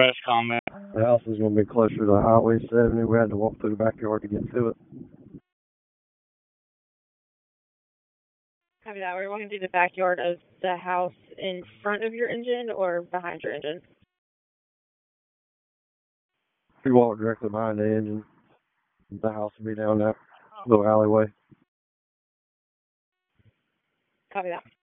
Press comment. The house is going to be closer to Highway 70. We had to walk through the backyard to get to it. Copy that. We're walking through the backyard of the house in front of your engine or behind your engine? We walk directly behind the engine. The house will be down that little alleyway. Copy that.